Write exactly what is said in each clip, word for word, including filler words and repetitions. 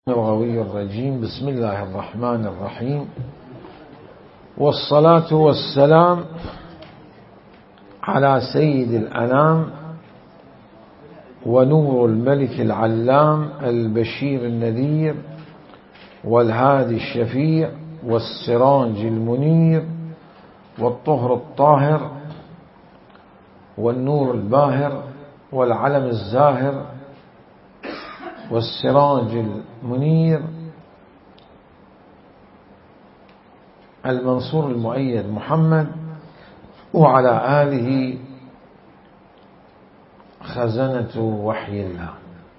الغوي الرجيم. بسم الله الرحمن الرحيم، والصلاة والسلام على سيد الأنام ونور الملك العلام البشير النذير والهادي الشفيع والسراج المنير والطهر الطاهر والنور الباهر والعلم الزاهر والسراج المنير المنصور المؤيد محمد وعلى آله خزنة وحي الله.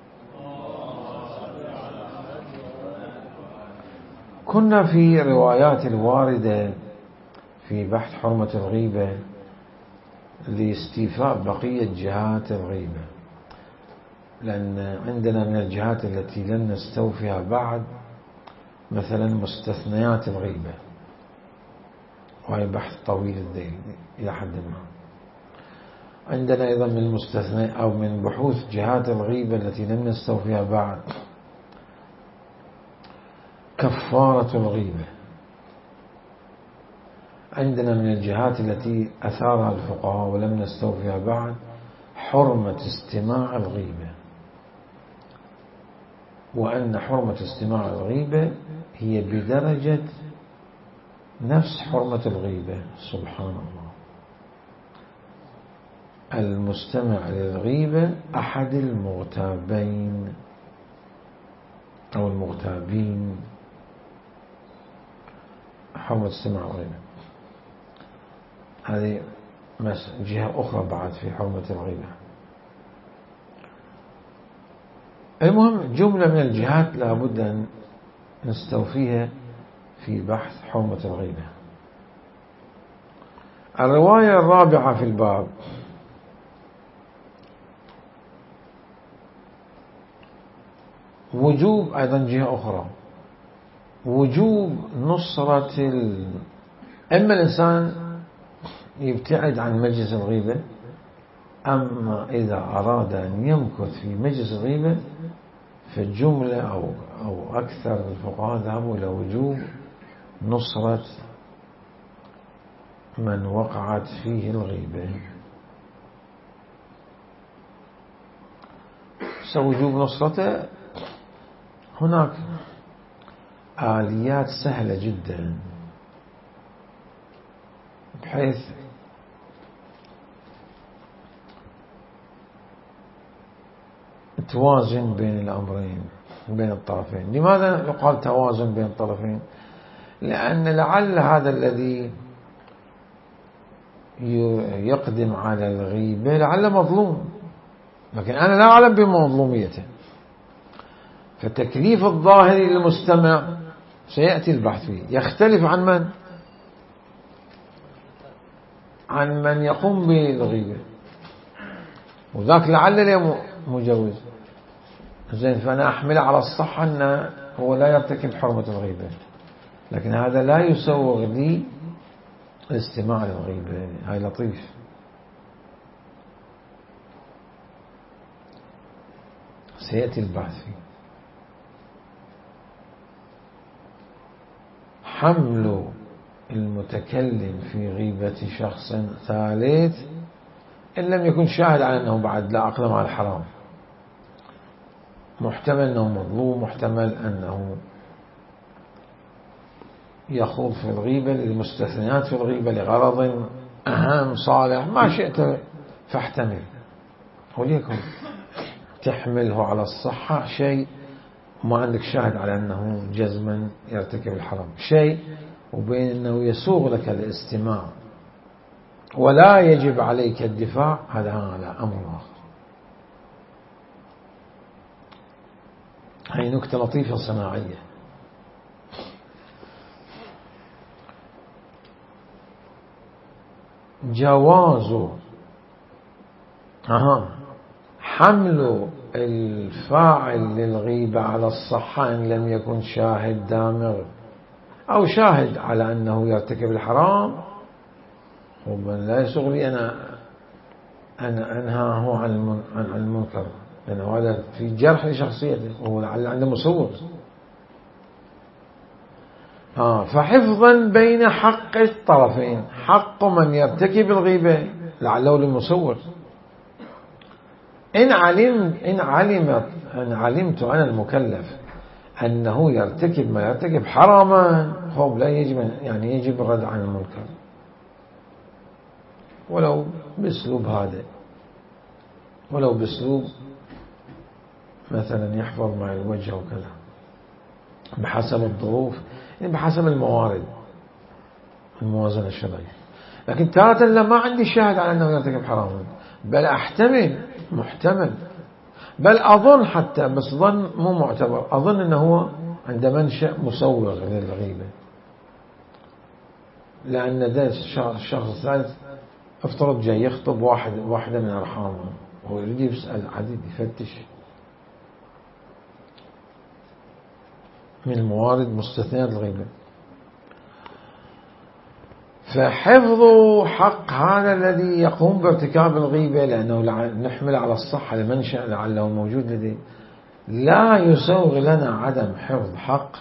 كنا في روايات الواردة في بحث حرمة الغيبة لاستيفاء بقية جهات الغيبة، لأن عندنا من الجهات التي لن نستوفيها بعد مثلا مستثنيات الغيبة، وهي بحث طويل الذيل إلى حد ما. عندنا أيضا من المستثنى أو من بحوث جهات الغيبة التي لن نستوفيها بعد كفارة الغيبة. عندنا من الجهات التي أثارها الفقهاء ولم نستوفيها بعد حرمة استماع الغيبة، وأن حرمة استماع الغيبة هي بدرجة نفس حرمة الغيبة. سبحان الله، المستمع للغيبة أحد المغتابين أو المغتابين، حرمة استماع الغيبة هذه جهة أخرى بعد في حرمة الغيبة. المهم جملة من الجهات لابد أن نستوفيها في بحث حرمة الغيبة. الرواية الرابعة في الباب وجوب، أيضا جهة أخرى، وجوب نصرة ال... إما الإنسان يبتعد عن مجلس الغيبة، أما إذا أراد أن يمكث في مجلس الغيبة فالجملة أو, أو أكثر الفقهاء ذهبوا إلى وجوب نصرة من وقعت فيه الغيبة. سوجوب نصرته هناك آليات سهلة جدا بحيث توازن بين الأمرين بين الطرفين. لماذا يقال توازن بين الطرفين؟ لأن لعل هذا الذي يقدم على الغيبة لعل مظلوم، لكن أنا لا أعلم بمظلوميته، فالتكليف الظاهري للمستمع سيأتي البحث فيه يختلف عن من؟ عن من يقوم بالغيبة، وذاك لعل لي مجوز. زين، فأنا أحمل على الصحة أنه هو لا يرتكب حرمة الغيبة، لكن هذا لا يسوغ لي الاستماع للغيبة. هاي لطيف. سيأتي البحث فيه. حمل المتكلم في غيبة شخص ثالث إن لم يكن شاهد على أنه بعد لا أقدم على الحرام، محتمل أنه مظلوم، محتمل أنه يخوض في الغيبة للمستثنيات في الغيبة لغرض أهم صالح، ما شئت فاحتمل. وليكن تحمله على الصحة شيء ما عندك شاهد على أنه جزما يرتكب الحرام شيء، وبين أنه يسوغ لك الاستماع ولا يجب عليك الدفاع، هذا على أمر آخر. هاي نكتة لطيفة صناعية. جواز أها حمل الفاعل للغيبة على الصحة إن لم يكن شاهد دامغ أو شاهد على أنه يرتكب الحرام، ومن لا يسوغ لي أنا أنا أنهاه عن عن المنكر، لأنه هذا في جرح لشخصيته، وهو لعل عنده مصور آه فحفظا بين حق الطرفين، حق من يرتكب الغيبة لعله للمصور. إن علم إن علمت إن علمت أنا المكلف أنه يرتكب ما يرتكب حراما، خب لا يجب يعني يجب الرد عن المنكر ولو بأسلوب هذا، ولو بأسلوب مثلا يحفظ مع الوجه وكذا، بحسب الظروف، يعني بحسب الموارد، الموازنة الشرعية. لكن تارة لا ما عندي شاهد على أنه يرتكب حراما، بل أحتمل محتمل، بل أظن حتى، بس ظن مو معتبر، أظن أنه هو عند منشأ مسوغ للغيبة، لأن ده الشخص الثالث افترض جاي يخطب واحد واحدة من أرحامه، هو يريد يسأل عديد يفتش من الموارد مستثنيات الغيبة. فحفظ حق هذا الذي يقوم بارتكاب الغيبة، لأنه نحمل على الصحة لمنشأ لعله موجود لديه، لا يسوغ لنا عدم حفظ حق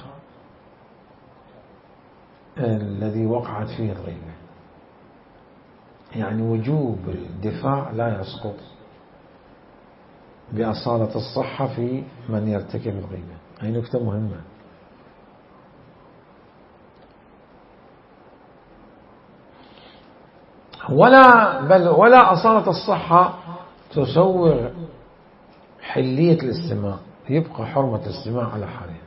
الذي وقعت فيه الغيبة. يعني وجوب الدفاع لا يسقط بأصالة الصحة في من يرتكب الغيبة. هذه نكتة مهمة. ولا بل ولا أصالة الصحة تسوغ حلية الاستماع، يبقى حرمة الاستماع على حالها.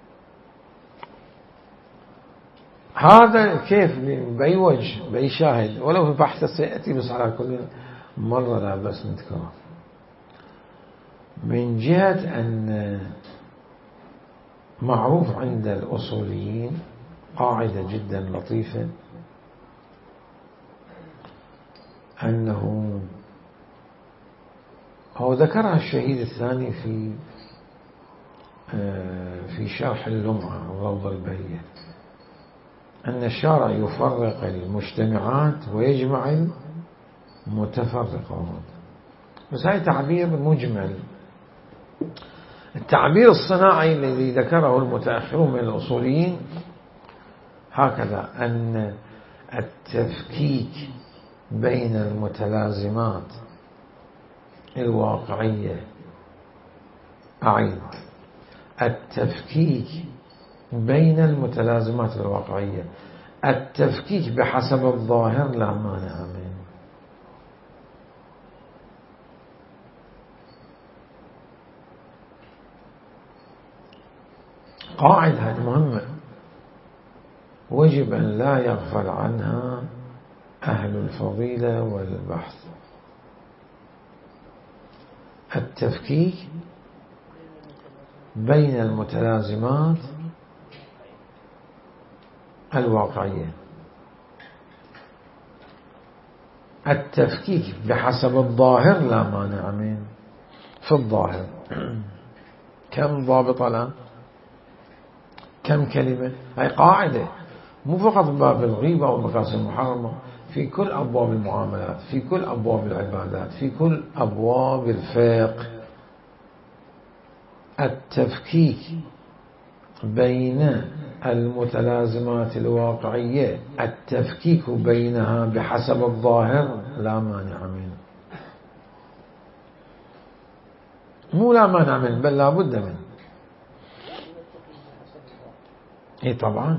هذا كيف بأي وجه بأي شاهد، ولو في بحث سيأتي، بس على كل مرة لا بس نذكره. من جهة أن معروف عند الأصوليين قاعدة جدا لطيفة، أنه هو ذكرها الشهيد الثاني في في شرح اللمعة الروضة البهية، أن الشارع يفرق المجتمعات ويجمع المتفرقات. بس هذا تعبير مجمل. التعبير الصناعي الذي ذكره المتأخرون من الأصوليين هكذا، أن التفكيك بين المتلازمات الواقعية، أعيد، التفكيك بين المتلازمات الواقعية، التفكيك بحسب الظاهر لا مانع منه. قاعدة هذه مهمة، وجب أن لا يغفل عنها أهل الفضيلة والبحث. التفكيك بين المتلازمات الواقعية، التفكيك بحسب الظاهر لا مانع منه. في الظاهر كم ضابط الآن؟ كم كلمة؟ هاي قاعدة مو فقط باب الغيبة والمكاسب المحرمة، في كل أبواب المعاملات، في كل أبواب العبادات، في كل أبواب الفقه. التفكيك بين المتلازمات الواقعية، التفكيك بينها بحسب الظاهر لا مانع منه. مو لا مانع منه، بل لا بد منه. اي طبعا،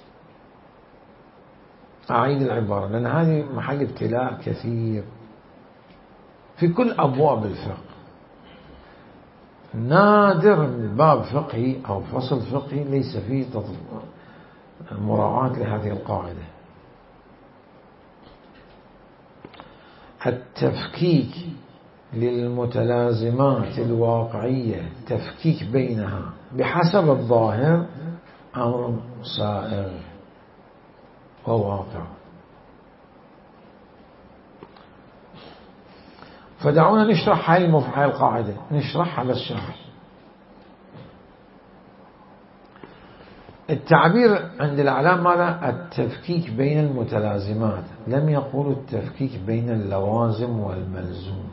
أعيد العبارة لأن هذه محل ابتلاء كثير في كل أبواب الفقه. نادر باب فقهي أو فصل فقهي ليس فيه مراعاة لهذه القاعدة. التفكيك للمتلازمات الواقعية، تفكيك بينها بحسب الظاهر، أمر سائغ وواقع. فدعونا نشرح هاي هاي القاعدة، نشرحها بس شرح. التعبير عند الأعلام ماذا؟ التفكيك بين المتلازمات، لم يقولوا التفكيك بين اللوازم والملزوم.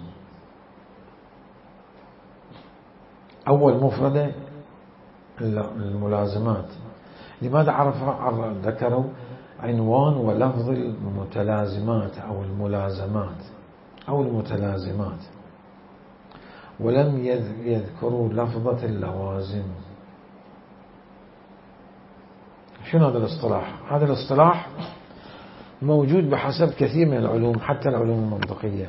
أول مفردة الملازمات، لماذا عرف ذكروا عنوان ولفظ المتلازمات أو الملازمات أو المتلازمات، ولم يذكروا لفظة اللوازم؟ شنو هذا الاصطلاح؟ هذا الاصطلاح موجود بحسب كثير من العلوم، حتى العلوم المنطقية.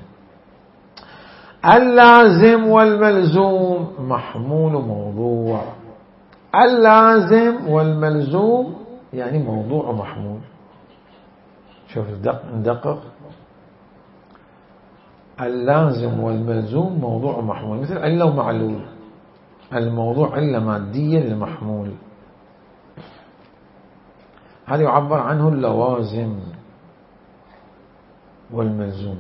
اللازم والملزوم محمول موضوع. اللازم والملزوم يعني موضوع ومحمول. شوف ندقق. اللازم والملزوم موضوع ومحمول، مثل علة ومعلول. الموضوع علة مادية للمحمول، هذا يعبر عنه اللوازم والملزوم.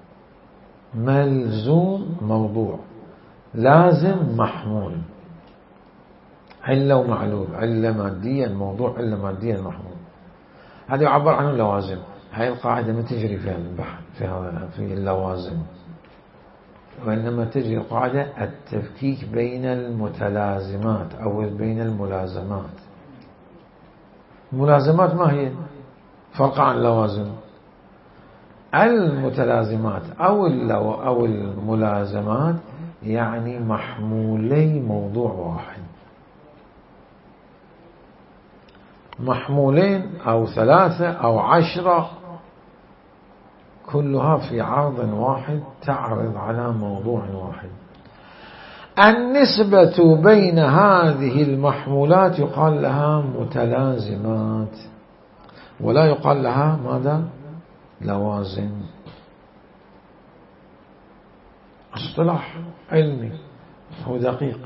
ملزوم موضوع، لازم محمول، علة ومعلول. علة مادية الموضوع، علة مادية المحمول، هذا يعبر عنه اللوازم. هاي القاعدة ما تجري في البحث في هذا في اللوازم، وإنما تجري قاعدة التفكيك بين المتلازمات أو بين الملازمات. الملازمات ما هي؟ فرق عن اللوازم. المتلازمات أو اللو أو الملازمات يعني محمولي موضوع واحد، محمولين أو ثلاثة أو عشرة، كلها في عرض واحد تعرض على موضوع واحد. النسبة بين هذه المحمولات يقال لها متلازمات، ولا يقال لها ماذا؟ لوازم. اصطلاح علمي هو دقيق.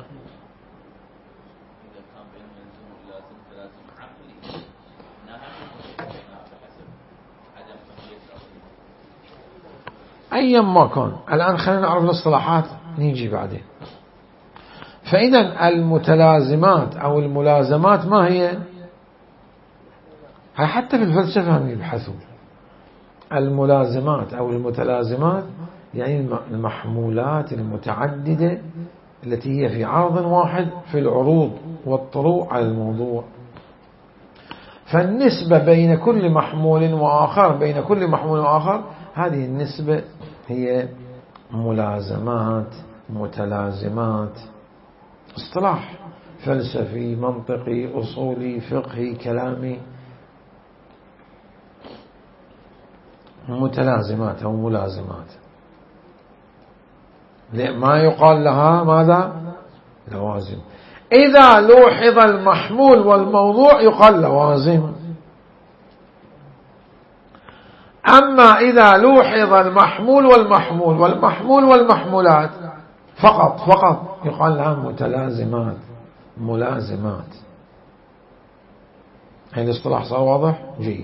أيا ما كان، الآن خلينا نعرف الاصطلاحات نيجي بعدين. فإذا المتلازمات أو الملازمات ما هي؟ هاي حتى في الفلسفة هم يبحثوا. الملازمات أو المتلازمات يعني المحمولات المتعددة التي هي في عرض واحد في العروض والطروع على الموضوع. فالنسبة بين كل محمول وآخر بين كل محمول وآخر، هذه النسبة هي ملازمات متلازمات. اصطلاح فلسفي منطقي أصولي فقهي كلامي. متلازمات أو ملازمات ما يقال لها ماذا؟ لوازم. إذا لوحظ المحمول والموضوع يقال لوازم. أما إذا لوحظ المحمول والمحمول والمحمول والمحمولات فقط فقط يقال لها متلازمات ملازمات. هذا الاصطلاح صار واضح؟ جيد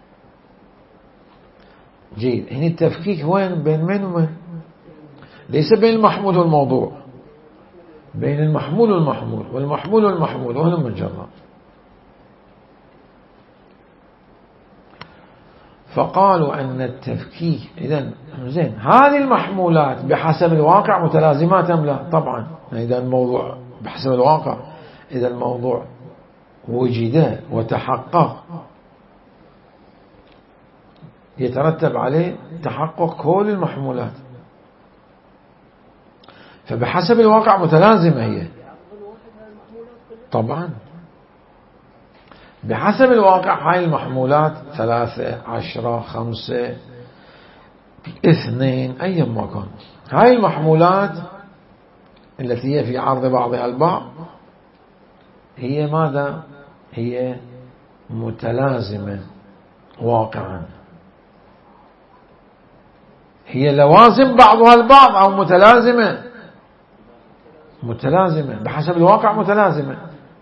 جيد. هنا التفكيك وين؟ بين من ومن؟ ليس بين المحمول والموضوع، بين المحمول والمحمول والمحمول والمحمول، وهنا مجرد. فقالوا أن التفكيك إذن زين هذه المحمولات بحسب الواقع متلازمات أم لا؟ طبعا. إذا الموضوع بحسب الواقع، إذا الموضوع وجد وتحقق يترتب عليه تحقق كل المحمولات، فبحسب الواقع متلازمة هي طبعا. بحسب الواقع هاي المحمولات ثلاثة عشرة خمسة اثنين أي ما كان، هاي المحمولات التي هي في عرض بعضها البعض هي ماذا؟ هي متلازمة واقعا. هي لوازم بعضها البعض أو متلازمة؟ متلازمة بحسب الواقع متلازمة،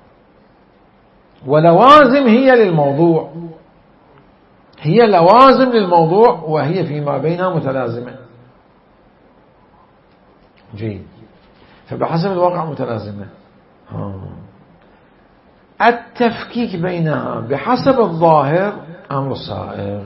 ولوازم هي للموضوع، هي لوازم للموضوع وهي فيما بينها متلازمة. جيد. فبحسب الواقع متلازمة. التفكيك بينها بحسب الظاهر أمر صائغ،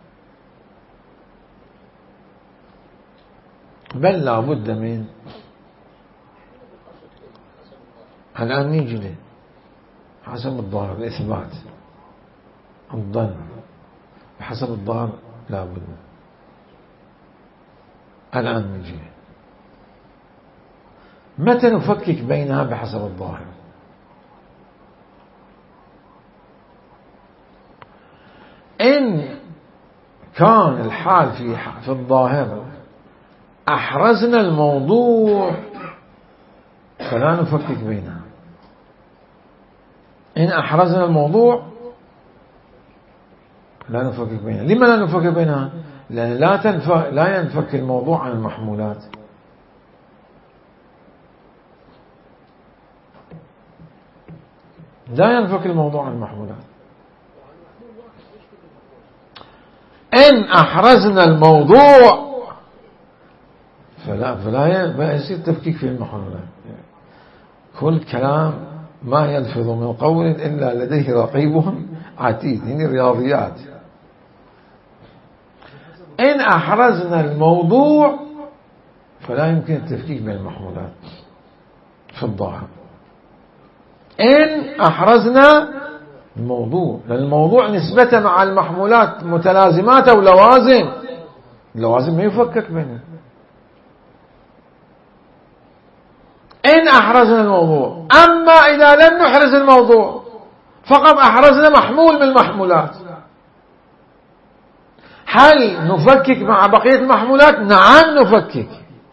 بل لا بد من. الآن نيجي له حسب الظاهر الإثبات، الظن بحسب الظاهر لا بد. الآن نجي متى نفكك بينها بحسب الظاهر؟ إن كان الحال في في الظاهر أحرزنا الموضوع فلا نفكك بينها. إن أحرزنا الموضوع لا نفكك بينها. لما لا نفكك بينها؟ لأن لا تنفك لا ينفك الموضوع عن المحمولات. لا ينفك الموضوع عن المحمولات. إن أحرزنا الموضوع فلا فلا يصير تفكيك في المحمولات. كل كلام ما يلفظ من قول إلا لديه رقيب عتيد. هذه الرياضيات. إن أحرزنا الموضوع فلا يمكن التفكيك بين المحمولات في الظاهر. إن أحرزنا الموضوع، لأن الموضوع نسبة مع المحمولات متلازمات أو لوازم. اللوازم ما يفكك بينها. إن أحرزنا الموضوع. أما إذا لم نحرز الموضوع فقط أحرزنا محمول من المحمولات، هل نفكك مع بقية المحمولات؟ نعم نفكك.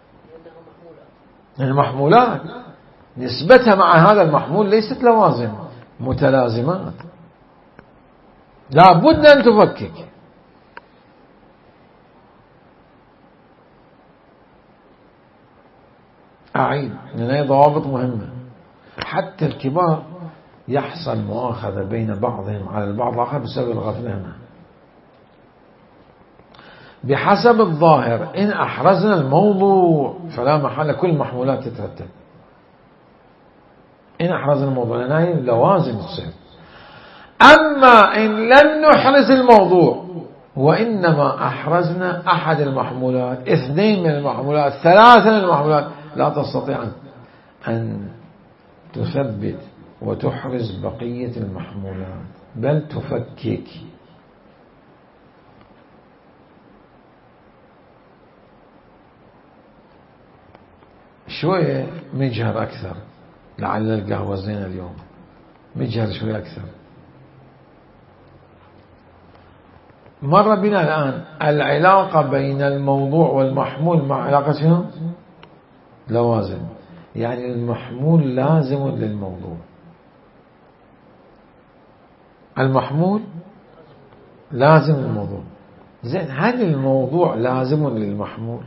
المحمولات نسبتها مع هذا المحمول ليست لوازم، متلازمات، لا بد أن تفكك. أعيد لأن هي ضوابط مهمة. حتى الكبار يحصل مؤاخذة بين بعضهم على البعض الآخر بسبب الغفلة هنا. بحسب الظاهر إن أحرزنا الموضوع فلا محل كل محمولات تترتب. إن أحرزنا الموضوع لأن هي لوازم تصير. أما إن لم نحرز الموضوع وإنما أحرزنا أحد المحمولات، اثنين من المحمولات، ثلاثة من المحمولات، لا تستطيع أن تثبت وتحرز بقية المحمولات بل تفكك. شوية مجهر أكثر، لعل القهوة زينة اليوم، مجهر شوية أكثر. مر بنا الآن العلاقة بين الموضوع والمحمول مع علاقة شنو؟ لوازم. يعني المحمول لازم للموضوع. المحمول لازم للموضوع. زين، هل الموضوع لازم للمحمول؟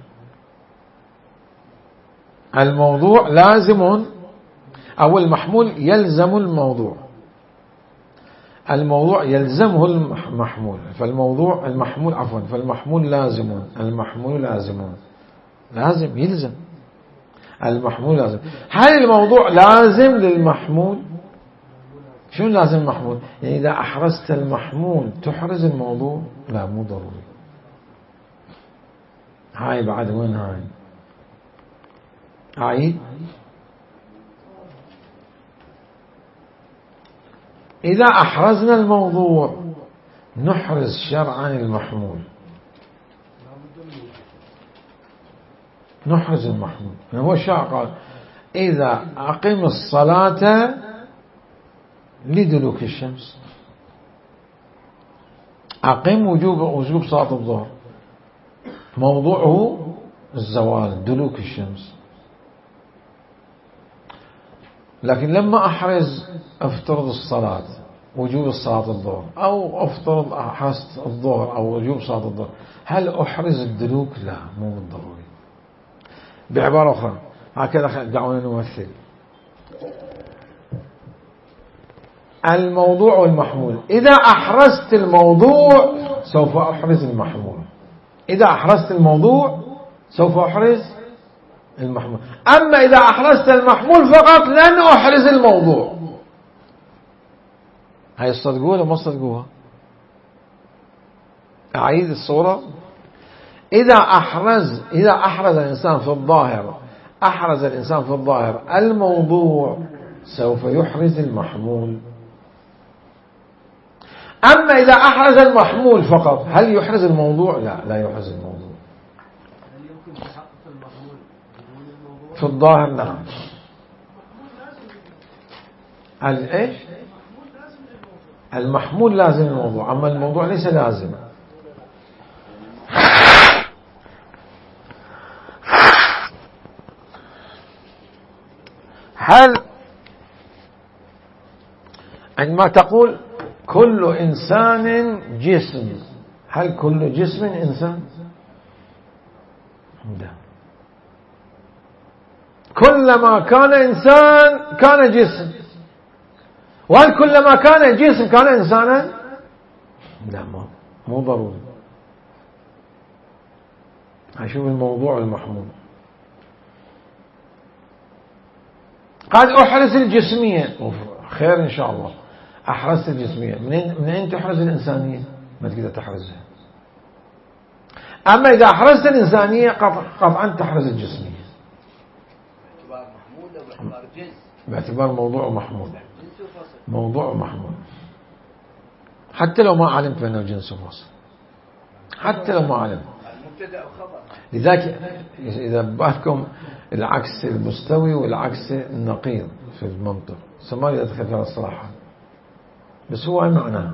الموضوع لازم أو المحمول يلزم الموضوع. الموضوع يلزمه المحمول، فالموضوع المحمول عفوا فالمحمول لازم. المحمول لازم، لازم يلزم المحمول لازم. هل الموضوع لازم للمحمول؟ شو لازم المحمول؟ يعني إذا أحرزت المحمول تحرز الموضوع؟ لا، مو ضروري. هاي بعد وين هاي؟ أعيد. إذا أحرزنا الموضوع نحرز شرعا المحمول. نحرز المحمول. هو الشرع قال إذا أقم الصلاة لدلوك الشمس. أقم وجوب وجوب صلاة الظهر، موضوعه الزوال دلوك الشمس. لكن لما أحرز افترض الصلاة وجوب الصلاة الظهر، أو افترض أحرزت الظهر أو وجوب صلاة الظهر، هل أحرز الدلوك؟ لا، مو بالضروري. بعبارة أخرى هكذا دعونا نمثل الموضوع والمحمول. إذا أحرزت الموضوع سوف أحرز المحمول. إذا أحرزت الموضوع سوف أحرز المحمول. أما إذا أحرزت المحمول فقط لن أحرز الموضوع. هاي تصدقوها ولا ما تصدقوها؟ أعيد الصورة. إذا أحرز إذا أحرز الإنسان في الظاهر أحرز الإنسان في الظاهر الموضوع سوف يحرز المحمول. أما إذا أحرز المحمول فقط هل يحرز الموضوع؟ لا لا يحرز الموضوع. هل يمكن تحقق المحمول بدون الموضوع؟ في الظاهر نعم. الإيش؟ المحمول لازم الموضوع، أما الموضوع ليس لازم. هل عندما تقول كل إنسان جسم، هل كل جسم إنسان؟ لا. كلما كان إنسان كان جسم، وهل كلما كان جسم كان إنسانا؟ لا، مو ضروري. هشوف الموضوع المحمول. قد أحرز الجسمية، خير إن شاء الله. أحرزت الجسمية، من أين تحرز الإنسانية؟ ما تقدر تحرزها. أما إذا أحرزت الإنسانية قطعا تحرز الجسمية. باعتبار محمول أو باعتبار جنس؟ باعتبار موضوع محمول. موضوع محمول حتى لو ما علمت بأنه جنس وفصل، حتى لو ما علمت. المبتدأ وخبر. لذلك إذا بالكم العكس المستوي والعكس النقيض في المنطق، سماه يدخل في الصراحة، بس هو أي معناه.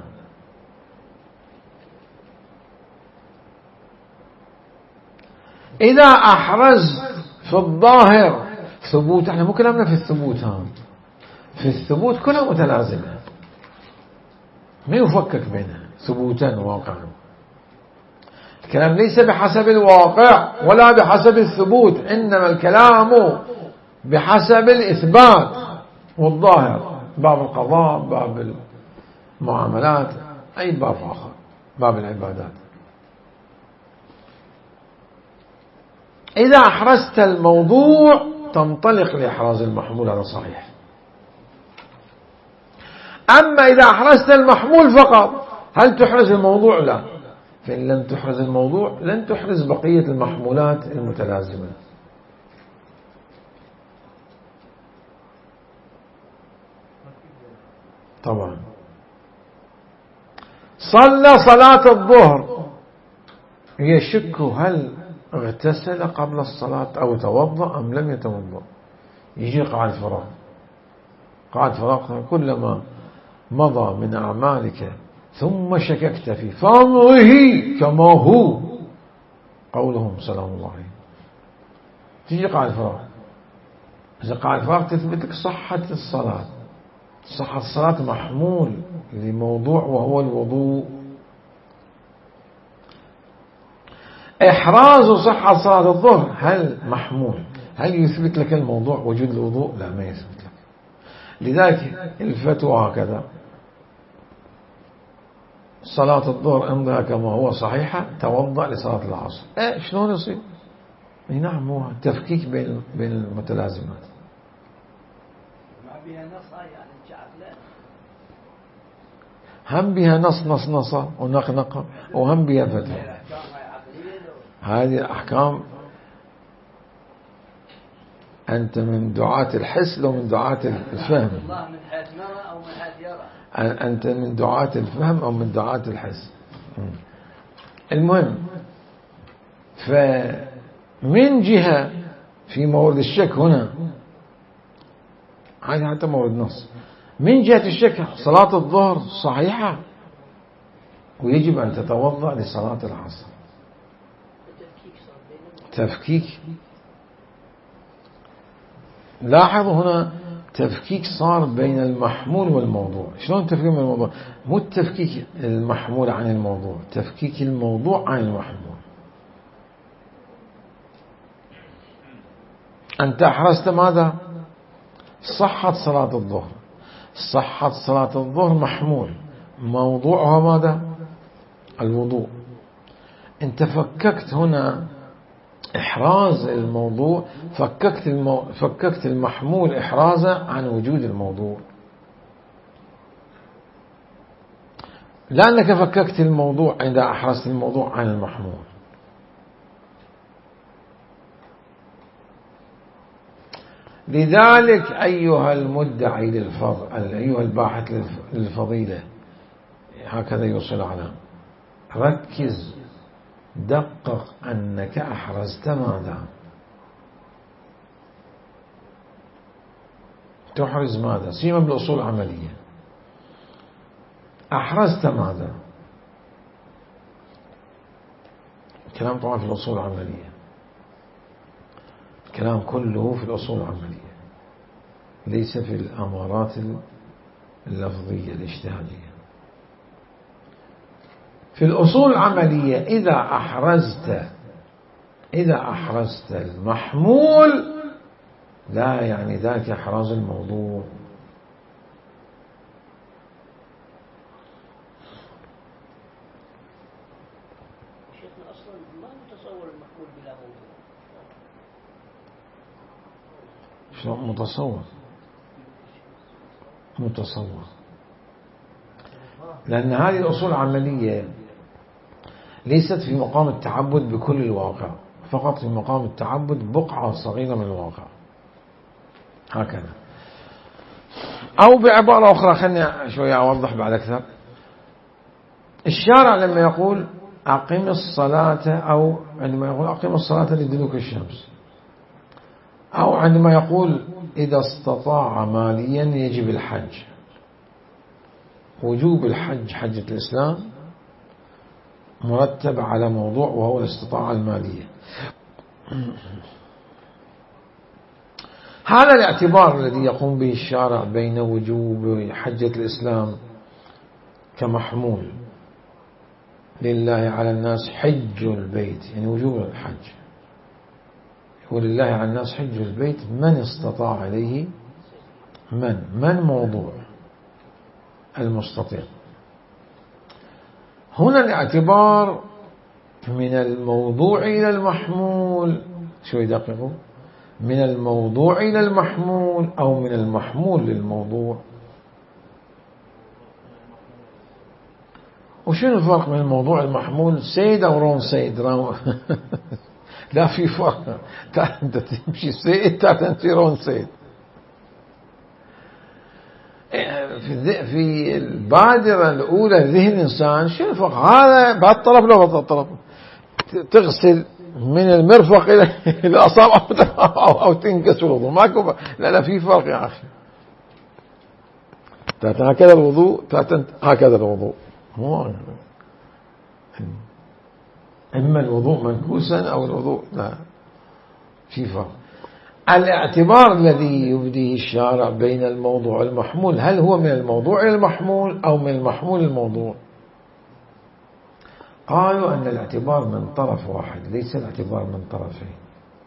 إذا أحرز في الظاهر ثبوت، احنا مو كلامنا في الثبوت، ها في الثبوت كلها متلازمة ما يفكك بينها ثبوتا وواقعا. الكلام ليس بحسب الواقع ولا بحسب الثبوت، إنما الكلام بحسب الإثبات والظاهر، باب القضاء، باب المعاملات، أي باب آخر، باب العبادات. إذا أحرزت الموضوع تنطلق لإحراز المحمول، هذا صحيح. أما إذا أحرزت المحمول فقط هل تحرز الموضوع؟ لا. فإن لم تحرز الموضوع لن تحرز بقية المحمولات المتلازمة. طبعا صلى صلاة الظهر، يشك هل اغتسل قبل الصلاة أو توضأ أم لم يتوضأ، يجي قاعد فراغ. قاعد فراغ كلما مضى من أعمالك ثم شككت فيه فامره كما هو، قولهم سلام الله عليه. تيجي قاعد فراغ، إذا قاعد فراغ تثبت لك صحة الصلاة. صحة الصلاة محمول لموضوع وهو الوضوء. إحراز صحة صلاة الظهر هل محمول؟ هل يثبت لك الموضوع وجود الوضوء؟ لا، ما يثبت لك. لذلك الفتوى هكذا: صلاة الظهر امضها كما هو صحيحة، توضأ لصلاة العصر. ايه شلون يصير؟ اي نعم، هو تفكيك بين بين المتلازمات. ما بها نص يعني الجعل، هم بها نص نص نص ونقنقة، وهم بها فتوى. هذه الأحكام أنت من دعاة الحس لو من دعاة الفهم؟ الله من حيث نرى أو من حيث يرى؟ أنت من دعاة الفهم أو من دعاة الحس؟ المهم، فمن جهة في مورد الشك هنا، هذه حتى مورد نص، من جهة الشك صلاة الظهر صحيحة ويجب أن تتوضأ لصلاة العصر. تفكيك، لاحظوا هنا تفكيك صار بين المحمول والموضوع. شلون تفكيك من الموضوع؟ مو التفكيك المحمول عن الموضوع، تفكيك الموضوع عن المحمول. أنت أحرزت ماذا؟ صحة صلاة الظهر. صحة صلاة الظهر محمول، موضوعها ماذا؟ الوضوء. أنت فككت هنا إحراز الموضوع، فككت المو... فككت المحمول إحرازا عن وجود الموضوع، لأنك فككت الموضوع عند أحرزت الموضوع عن المحمول. لذلك أيها المدعي للفضل، أيها الباحث للفضيلة، هكذا يوصل على ركز دقق أنك أحرزت ماذا؟ تحرز ماذا؟ سيما بالأصول العملية، أحرزت ماذا؟ الكلام طبعا في الأصول العملية، الكلام كله في الأصول العملية، ليس في الأمارات اللفظية الاجتهادية. في الأصول العملية إذا أحرزت إذا أحرزت المحمول لا يعني ذاك إحراز الموضوع. شيخنا أصلا ما متصور المحمول بلا موضوع. شلون متصور؟ متصور لأن هذه الأصول العملية ليست في مقام التعبد بكل الواقع، فقط في مقام التعبد بقعة صغيرة من الواقع هكذا. أو بعبارة أخرى خلني شوية أوضح بعد أكثر. الشارع لما يقول أقم الصلاة، أو عندما يقول أقم الصلاة لدلوك الشمس، أو عندما يقول إذا استطاع ماليا يجب الحج، وجوب الحج حجة الإسلام مرتب على موضوع وهو الاستطاعة المالية. هذا الاعتبار الذي يقوم به الشارع بين وجوب حجة الإسلام كمحمول لله على الناس حج البيت، يعني وجوب الحج، ولله على الناس حج البيت من استطاع عليه، من من موضوع المستطيع. هنا الاعتبار من الموضوع إلى المحمول، شو يدققوا؟ من الموضوع إلى المحمول أو من المحمول للموضوع. وشنو الفرق بين الموضوع المحمول؟ سيد أو رون سيد؟ لا في فرق، أنت تمشي سيد تمشي رون سيد. في في البادرة الأولى ذهن الإنسان شنو الفرق؟ هذا بهذا الطرف لو بهذا الطرف، تغسل من المرفق إلى الأصابع أو تنقص الوضوء، ماكو. لا لا في فرق يا أخي، هكذا الوضوء هكذا الوضوء، مو إما الوضوء منكوسا أو الوضوء، لا في فرق. الاعتبار الذي يبديه الشارع بين الموضوع والمحمول، هل هو من الموضوع إلى المحمول أو من المحمول للموضوع؟ قالوا أن الاعتبار من طرف واحد، ليس الاعتبار من طرفين.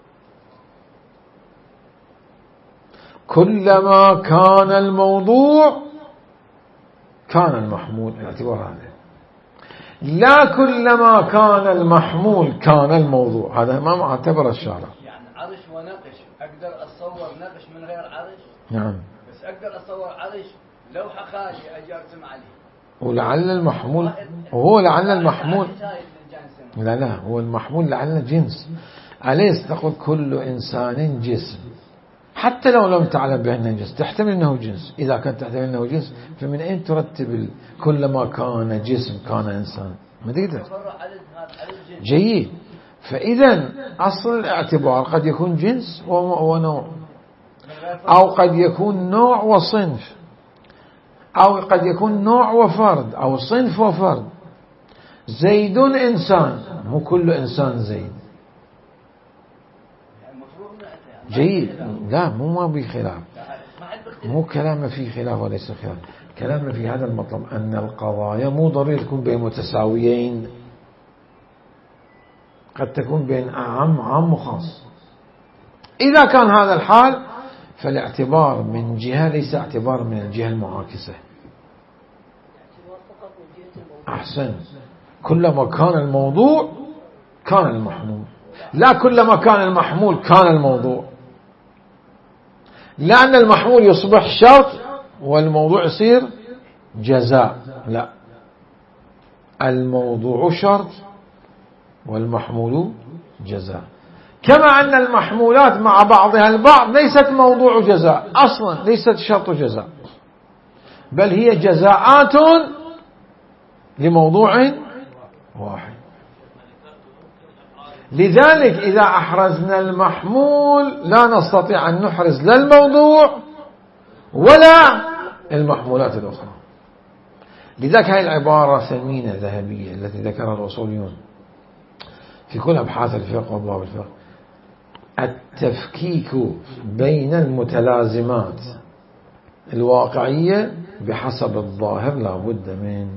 كلما كان الموضوع كان المحمول، الاعتبار هذا. لا كلما كان المحمول كان الموضوع، هذا ما معتبر الشارع. يعني عرش ونقش، أقدر أتصور نقش من غير عرش؟ نعم. بس أقدر أتصور عرش لوحة خالية أجي أرسم عليه. ولعل المحمول، وهو لعل المحمول، لا لا هو المحمول لعل جنس. أليس تقول كل إنسان جسم، حتى لو لم تعلم بأنه جنس تحتمل أنه جنس. إذا كنت تحتمل أنه جنس فمن أين ترتب كلما كان جسم كان إنسان؟ ما تقدر. جيد. فإذا أصل الاعتبار قد يكون جنس ونوع، أو قد يكون نوع وصنف، أو قد يكون نوع وفرد، أو صنف وفرد. زيد إنسان، مو كل إنسان زيد. جيد. لا مو ما في خلاف، مو كلام فيه خلاف وليس خلاف. كلام في هذا المطلب أن القضايا مو ضروري تكون بين متساويين، قد تكون بين عام عام وخاص. إذا كان هذا الحال فالاعتبار من جهة ليس اعتبار من الجهة المعاكسة. أحسن. كلما كان الموضوع كان المحمول، لا كلما كان المحمول كان الموضوع، لأن المحمول يصبح شرط والموضوع يصير جزاء. لا، الموضوع شرط والمحمول جزاء. كما أن المحمولات مع بعضها البعض ليست موضوع جزاء أصلا، ليست شرط جزاء، بل هي جزاءات لموضوع واحد. لذلك إذا أحرزنا المحمول لا نستطيع أن نحرز لا الموضوع ولا المحمولات الأخرى. لذلك هذه العبارة ثمينة ذهبية التي ذكرها الأصوليون في كل أبحاث الفقه وأبواب الفقه: التفكيك بين المتلازمات الواقعية بحسب الظاهر لا بد من.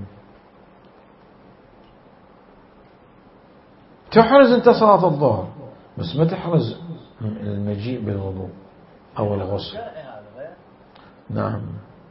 تحرز انت صلاة الظهر بس ما تحرز المجيء بالوضوء أو الغسل. نعم.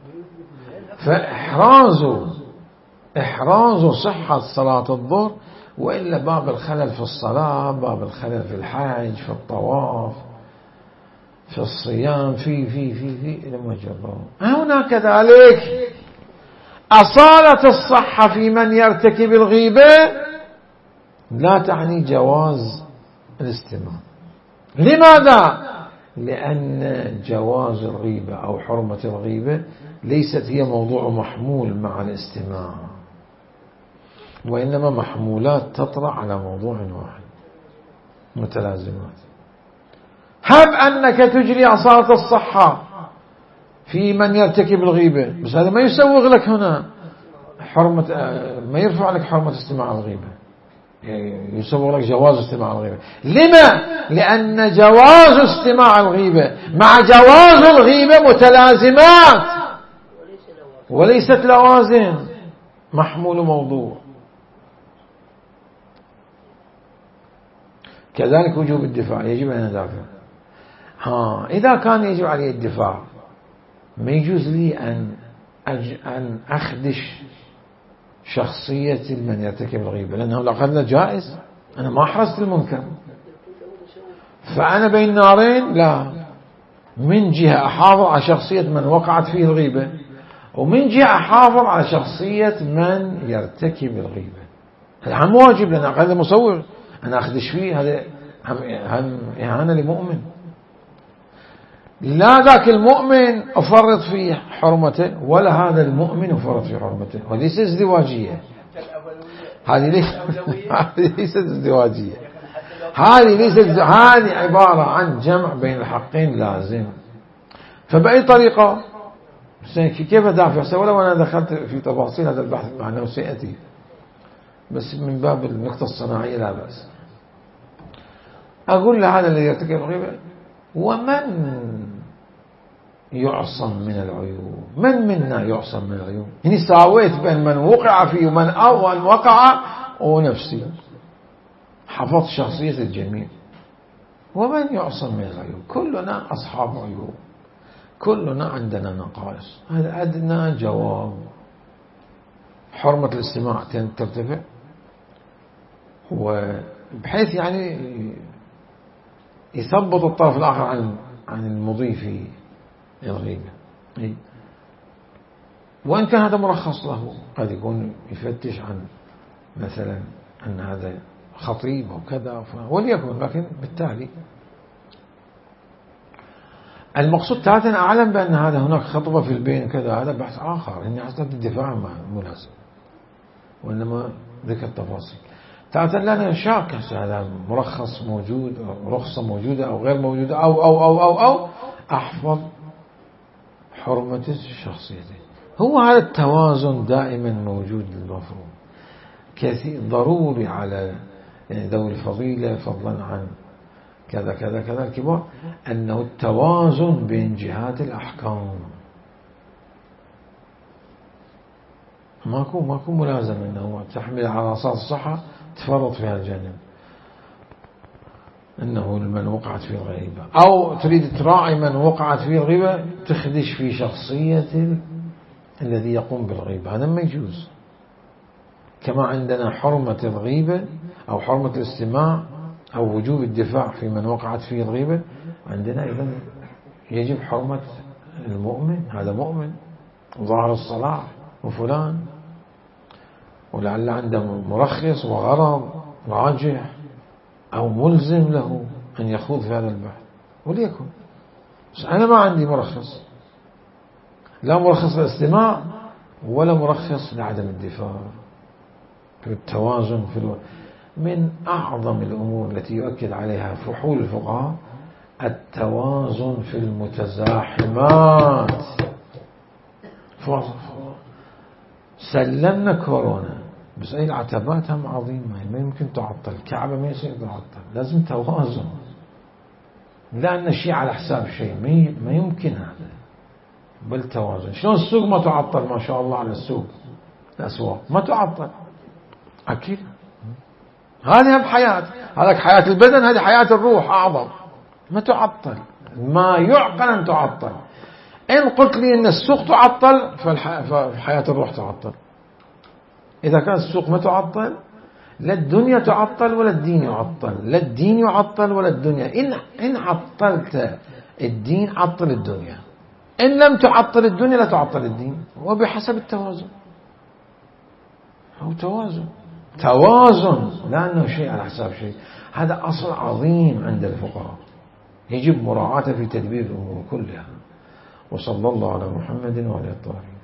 فإحراز إحراز صحة صلاة الظهر، وإلا باب الخلل في الصلاة، باب الخلل في الحج، في الطواف، في الصيام، في في في في لما جربوا. هنا كذلك أصالة الصحة في من يرتكب الغيبة لا تعني جواز الاستماع. لماذا؟ لأن جواز الغيبة أو حرمة الغيبة ليست هي موضوع محمول مع الاستماع، وإنما محمولات تطرح على موضوع واحد، متلازمات. هب أنك تجري أصالة الصحة في من يرتكب الغيبة، بس هذا ما يسوغ لك هنا حرمة، ما يرفع لك حرمة استماع الغيبة، يسوغ لك جواز استماع الغيبة. لما؟ لأن جواز استماع الغيبة مع جواز الغيبة متلازمات وليست لوازم، محمول موضوع. كذلك وجوب الدفاع، يجب أن ندافع. ها إذا كان يجب علي الدفاع ما يجوز لي أن أج... أن أخدش شخصية من يرتكب الغيبة، لأنه لقد جائز، أنا ما حرزت المنكر، فأنا بين نارين. لا، من جهة أحافظ على شخصية من وقعت فيه الغيبة، ومن جهة أحافظ على شخصية من يرتكب الغيبة. هذا هم واجب، لأن هذا مصور أنا أخدش فيه، هذا هم إهانة لمؤمن. لا ذاك المؤمن أفرط في حرمته، ولا هذا المؤمن أفرط في حرمته، وليس ازدواجية. هذه ليست ازدواجية، هذه ليست، هذه عبارة عن جمع بين الحقين لازم. فبأي طريقة كيف أدافع؟ ولو أنا دخلت في تفاصيل هذا البحث معناه سيأتي، بس من باب النقطة الصناعية لا بأس. أقول لهذا الذي يرتكب الغيبة: ومن يعصم من العيوب؟ من منا يعصم من العيوب؟ يعني ساويت بين من وقع فيه ومن أول وقع ونفسي، حفظت شخصية الجميع. ومن يعصم من العيوب؟ كلنا أصحاب عيوب، كلنا عندنا نقائص. هذا أدنى جواب. حرمة الاستماع ترتفع، وبحيث يعني يثبط الطرف الآخر عن عن المضي في الغيبة. وإن كان هذا مرخص له، قد يكون يفتش عن مثلا أن هذا خطيب أو كذا وليكن، لكن بالتالي المقصود تعالى أعلم بأن هذا هناك خطبة في البين كذا، هذا بحث آخر، إن أصلا الدفاع ما مناسب، وإنما ذكر التفاصيل. تعالى لنا شاك هذا مرخص موجود أو رخصة موجودة أو غير موجودة أو أو أو أو أو أحفظ حرمة الشخصية. هو هذا التوازن دائما موجود للمفروض، كثير ضروري على ذوي الفضيلة فضلا عن كذا كذا كذا الكبار، أنه التوازن بين جهات الأحكام. ماكو ماكو ملازم أنه تحمل على أساس الصحة تفرط في هذا الجانب، أنه من وقعت في الغيبة، أو تريد تراعي من وقعت في الغيبة تخدش في شخصية الذي يقوم بالغيبة، هذا ما يجوز. كما عندنا حرمة الغيبة أو حرمة الاستماع أو وجوب الدفاع في من وقعت فيه الغيبة، عندنا أيضا يجب حرمة المؤمن. هذا مؤمن ظاهر الصلاح وفلان، ولعل عنده مرخص وغرض راجح أو ملزم له أن يخوض في هذا البحث، وليكن. بس أنا ما عندي مرخص، لا مرخص للاستماع ولا مرخص لعدم الدفاع، في التوازن في الو... من أعظم الأمور التي يؤكد عليها فحول الفقهاء التوازن في المتزاحمات. سلمنا كورونا، بس أي العتبات هم عظيمة ما يمكن تعطل، الكعبة ما يصير تعطل، لازم توازن، لا أن شيء على حساب شيء، ما يمكن هذا، بالتوازن. شلون السوق ما تعطل ما شاء الله على السوق الأسواق ما تعطل أكيد، هذه هم حياة، هذا حياة البدن، هذه حياة الروح أعظم، ما تعطل، ما يعقل أن تعطل. إن قلت لي أن السوق تعطل فحياة الروح تعطل. إذا كان السوق ما تعطل لا الدنيا تعطل ولا الدين يعطل، لا الدين يعطل ولا الدنيا. إن, إن عطلت الدين عطل الدنيا، إن لم تعطل الدنيا لا تعطل الدين، وبحسب التوازن. هو توازن توازن لا أنه شيء على حساب شيء. هذا أصل عظيم عند الفقهاء يجب مراعاته في تدبير الأمور كلها. وصلى الله على محمد وعلى الطاهرين.